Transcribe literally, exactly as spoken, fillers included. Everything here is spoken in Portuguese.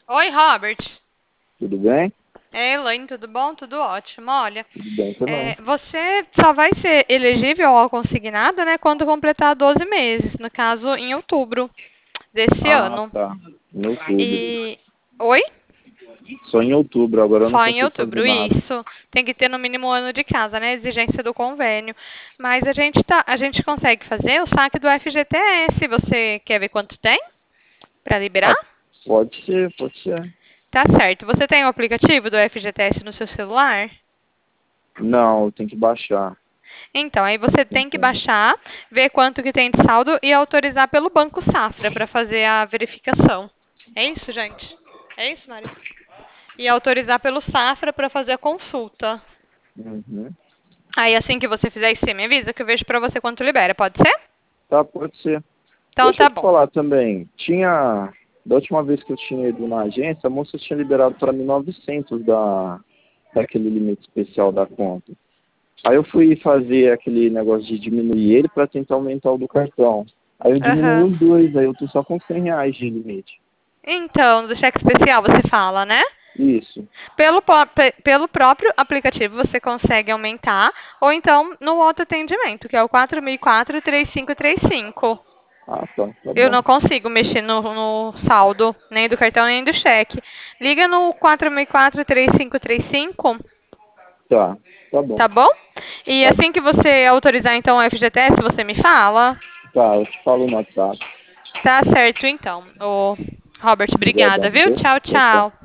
Oi, Robert. Tudo bem? É, Elaine, tudo bom? Tudo ótimo. Olha, Tudo bem é, também. você só vai ser elegível ao consignado, né, quando completar doze meses, no caso, em outubro desse Ah, ano. tá. Em outubro. E. Oi? Só em outubro, agora eu não Só em consigo fazer outubro, nada. isso. Tem que ter no mínimo um ano de casa, né? Exigência do convênio. Mas a gente tá, a gente consegue fazer o saque do F G T S. Você quer ver quanto tem para liberar? Ah, pode ser, pode ser. Tá certo. Você tem o aplicativo do F G T S no seu celular? Não, eu tenho que baixar. Então, aí você Não tem que tem. baixar, ver quanto que tem de saldo e autorizar pelo Banco Safra para fazer a verificação. É isso, gente? É isso, Mari? E autorizar pelo Safra para fazer a consulta. Uhum. Aí assim que você fizer isso, você me avisa que eu vejo para você quanto libera, pode ser? Tá, pode ser. Então Deixa tá eu te bom. falar também. Tinha. Da última vez que eu tinha ido na agência, a moça tinha liberado para mim novecentos da, daquele limite especial da conta. Aí eu fui fazer aquele negócio de diminuir ele para tentar aumentar o do cartão. Aí eu diminui Aham. os dois, aí eu tô só com cem reais de limite. Então, do cheque especial você fala, né? Isso. Pelo, po- pe- pelo próprio aplicativo você consegue aumentar, ou então no autoatendimento, que é o quatro mil e quatro, três cinco três cinco. Ah, tá, tá Eu bom. não consigo mexer no, no saldo, nem do cartão, nem do cheque. Liga no quatro mil e quatro, três cinco três cinco, Tá, tá bom. tá bom? E Tá, assim que você autorizar então o F G T S, você me fala. tá, eu te falo no WhatsApp. Tá certo então. Ô, Robert, Obrigadão, obrigada, viu? viu? Tchau, Tchau, tchau. tchau.